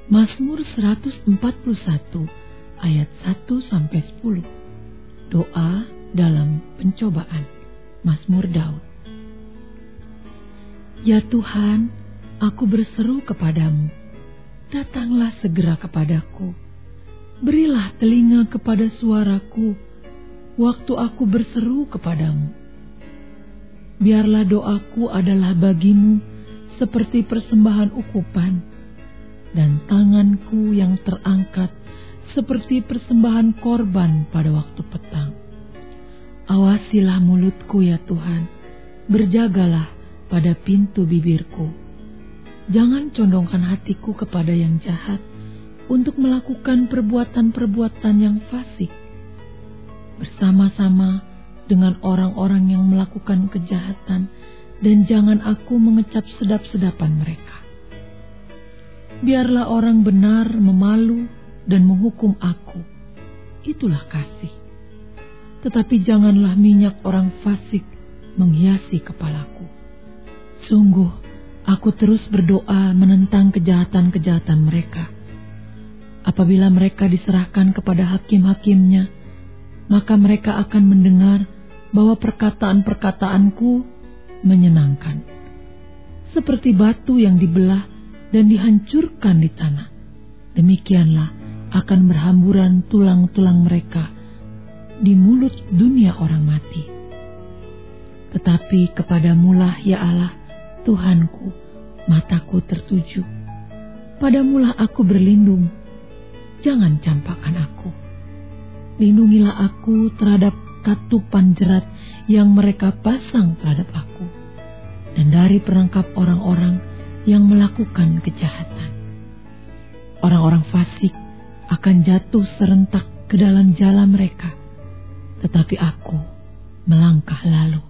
Mazmur 141 ayat 1-10. Doa dalam pencobaan. Mazmur Daud. Ya Tuhan, aku berseru kepadamu. Datanglah segera kepadaku. Berilah telinga kepada suaraku waktu aku berseru kepadamu. Biarlah doaku adalah bagimu seperti persembahan ukupan, dan tanganku yang terangkat seperti persembahan korban pada waktu petang. Awasilah mulutku ya Tuhan, berjagalah pada pintu bibirku. Jangan condongkan hatiku kepada yang jahat untuk melakukan perbuatan-perbuatan yang fasik, bersama-sama dengan orang-orang yang melakukan kejahatan, dan jangan aku mengecap sedap-sedapan mereka. Biarlah orang benar memalu dan menghukum aku. Itulah kasih. Tetapi janganlah minyak orang fasik menghiasi kepalaku. Sungguh, aku terus berdoa menentang kejahatan-kejahatan mereka. Apabila mereka diserahkan kepada hakim-hakimnya, maka mereka akan mendengar bahwa perkataan-perkataanku menyenangkan. Seperti batu yang dibelah dan dihancurkan di tanah, demikianlah akan berhamburan tulang-tulang mereka di mulut dunia orang mati. Tetapi kepadamulah ya Allah, Tuhanku, mataku tertuju. Padamulah aku berlindung, jangan campakkan aku. Lindungilah aku terhadap katupan jerat yang mereka pasang terhadap aku, dan dari perangkap orang-orang yang melakukan kejahatan. Orang-orang fasik akan jatuh serentak ke dalam jala mereka, tetapi aku melangkah lalu.